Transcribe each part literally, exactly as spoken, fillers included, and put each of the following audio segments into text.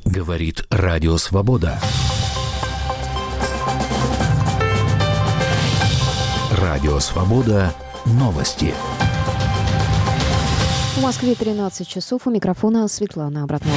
Говорит Радио Свобода. Радио Свобода. Новости. В Москве тринадцать часов. У микрофона Светлана Обратнова.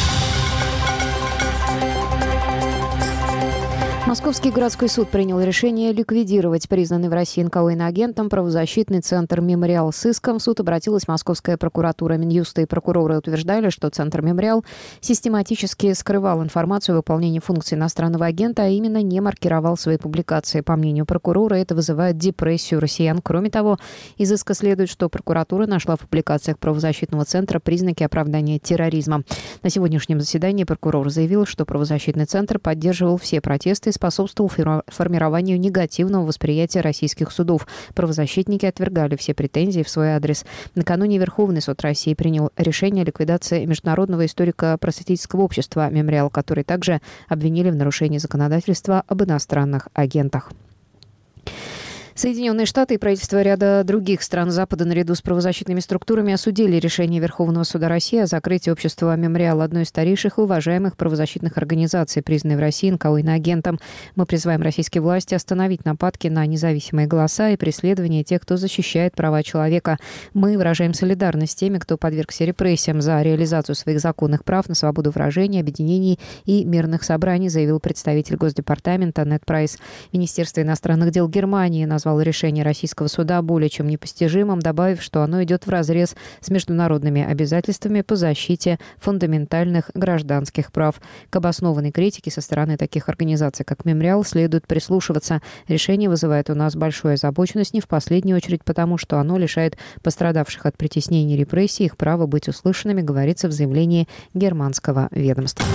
Московский городской суд принял решение ликвидировать признанный в России эн ка о иноагентом правозащитный центр «Мемориал» с иском. В суд обратилась Московская прокуратура. Минюста и прокуроры утверждали, что центр «Мемориал» систематически скрывал информацию о выполнении функций иностранного агента, а именно не маркировал свои публикации. По мнению прокурора, это вызывает депрессию россиян. Кроме того, из иска следует, что прокуратура нашла в публикациях правозащитного центра признаки оправдания терроризма. На сегодняшнем заседании прокурор заявил, что правозащитный центр поддерживал все протесты и способствовал формированию негативного восприятия российских судов. Правозащитники отвергали все претензии в свой адрес. Накануне Верховный суд России принял решение о ликвидации Международного историко-просветительского общества «Мемориал», который также обвинили в нарушении законодательства об иностранных агентах. Соединенные Штаты и правительства ряда других стран Запада наряду с правозащитными структурами осудили решение Верховного суда России о закрытии общества «Мемориал», одной из старейших и уважаемых правозащитных организаций, признанной в России эн ка о иноагентом. Мы призываем российские власти остановить нападки на независимые голоса и преследование тех, кто защищает права человека. Мы выражаем солидарность с теми, кто подвергся репрессиям за реализацию своих законных прав на свободу выражения, объединений и мирных собраний, заявил представитель Госдепартамента Нед Прайс. Министерство иностранных дел Германии назвало решение российского суда более чем непостижимым, добавив, что оно идет вразрез с международными обязательствами по защите фундаментальных гражданских прав. К обоснованной критике со стороны таких организаций, как «Мемориал», следует прислушиваться. Решение вызывает у нас большую озабоченность, не в последнюю очередь потому, что оно лишает пострадавших от притеснений и репрессий их права быть услышанными, говорится в заявлении германского ведомства.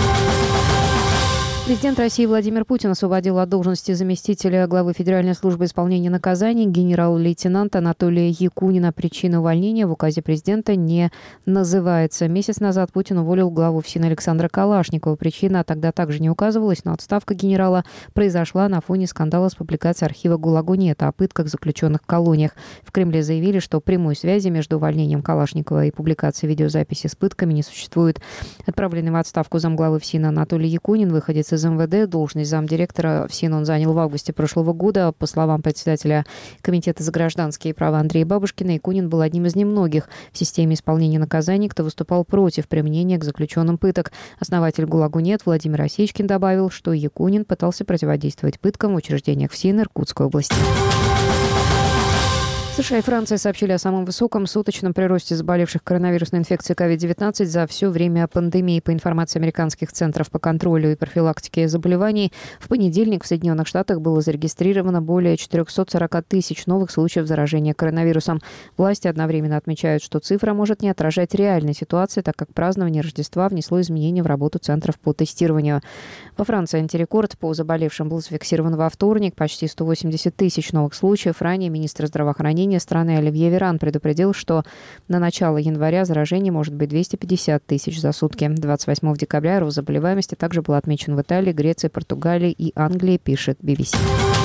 Президент России Владимир Путин освободил от должности заместителя главы Федеральной службы исполнения наказаний генерал-лейтенанта Анатолия Якунина. Причина увольнения в указе президента не называется. Месяц назад Путин уволил главу ФСИН Александра Калашникова. Причина тогда также не указывалась, но отставка генерала произошла на фоне скандала с публикацией архива ГУЛАГу-нет о пытках заключенных в колониях. В Кремле заявили, что прямой связи между увольнением Калашникова и публикацией видеозаписи с пытками не существует. Отправленный в отставку замглавы ФСИН Анатолий Якунин, выходец из эм вэ дэ, должность замдиректора ФСИН он занял в августе прошлого года. По словам председателя Комитета за гражданские права Андрея Бабушкина, Якунин был одним из немногих в системе исполнения наказаний, кто выступал против применения к заключенным пыток. Основатель ГУЛАГу-нет Владимир Осечкин добавил, что Якунин пытался противодействовать пыткам в учреждениях ФСИН Иркутской области. США и Франция сообщили о самом высоком суточном приросте заболевших коронавирусной инфекцией ковид девятнадцать за все время пандемии. По информации американских центров по контролю и профилактике заболеваний, в понедельник в Соединенных Штатах было зарегистрировано более четыреста сорок тысяч новых случаев заражения коронавирусом. Власти одновременно отмечают, что цифра может не отражать реальной ситуации, так как празднование Рождества внесло изменения в работу центров по тестированию. Во Франции антирекорд по заболевшим был зафиксирован во вторник. Почти сто восемьдесят тысяч новых случаев. Ранее министр здравоохранения страны Оливье Веран предупредил, что на начало января заражений может быть двести пятьдесят тысяч за сутки. двадцать восьмого декабря рост заболеваемости также был отмечен в Италии, Греции, Португалии и Англии, пишет би би си.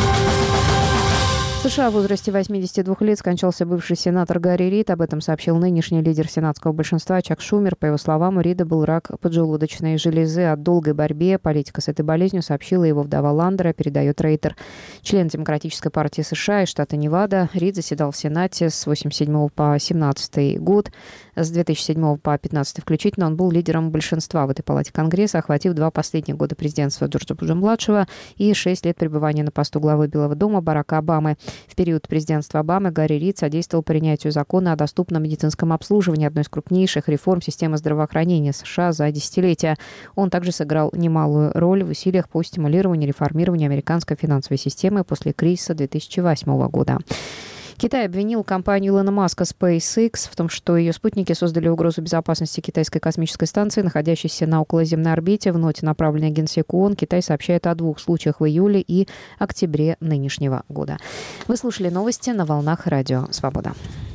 В США в возрасте восьмидесяти двух лет скончался бывший сенатор Гарри Рид. Об этом сообщил нынешний лидер сенатского большинства Чак Шумер. По его словам, у Рида был рак поджелудочной железы. От долгой борьбе политика с этой болезнью сообщила его вдова Ландера, передает Рейтер. Член Демократической партии США из штата Невада, Рид заседал в Сенате с восемьдесят седьмого по семнадцатый год. С две тысячи седьмого по пятнадцатый включительно он был лидером большинства в этой палате Конгресса, охватив два последних года президентства Джорджа Буша-младшего и шесть лет пребывания на посту главы Белого дома Барака Обамы. В период президентства Обамы Гарри Рид содействовал принятию закона о доступном медицинском обслуживании, одной из крупнейших реформ системы здравоохранения США за десятилетия. Он также сыграл немалую роль в усилиях по стимулированию и реформированию американской финансовой системы после кризиса две тысячи восьмого года. Китай обвинил компанию Илона Маска SpaceX в том, что ее спутники создали угрозу безопасности китайской космической станции, находящейся на околоземной орбите. В ноте, направленной Генсеку ООН, Китай сообщает о двух случаях в июле и октябре нынешнего года. Вы слушали новости на волнах Радио Свобода.